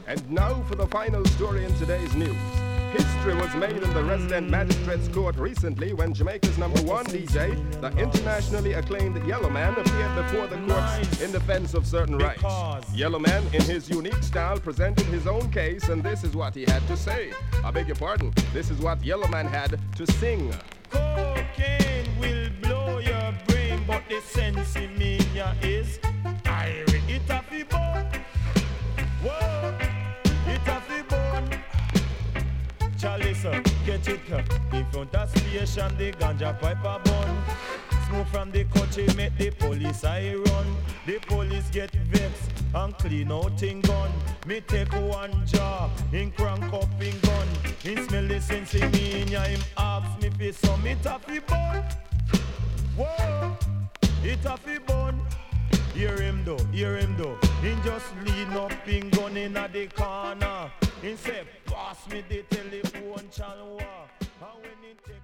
And now for the final story in today's news. History was made in the resident magistrate's court recently when Jamaica's number one DJ, the internationally acclaimed Yellowman, appeared before the courts in defense of certain rights. Yellowman, in his unique style, presented his own case, and this is what he had to say. I beg your pardon, this is what Yellowman had to sing. Cocaine will blow your brain, but the sense in me is I it a fi bone. Whoa, it a fi bone. Charlie, sir, get it in front of station, the ganja pipe a bun. Smoke from the country make the police I run. The police get vexed and clean out in gun. Me take one jar, in crank up in gun. In smell the sense in me, in him ask me fi some it a fi bun. Whoa, it a fi bun. Hear him though, he just lean up in gun in a the corner. He say, pass me the telephone channel. And when he take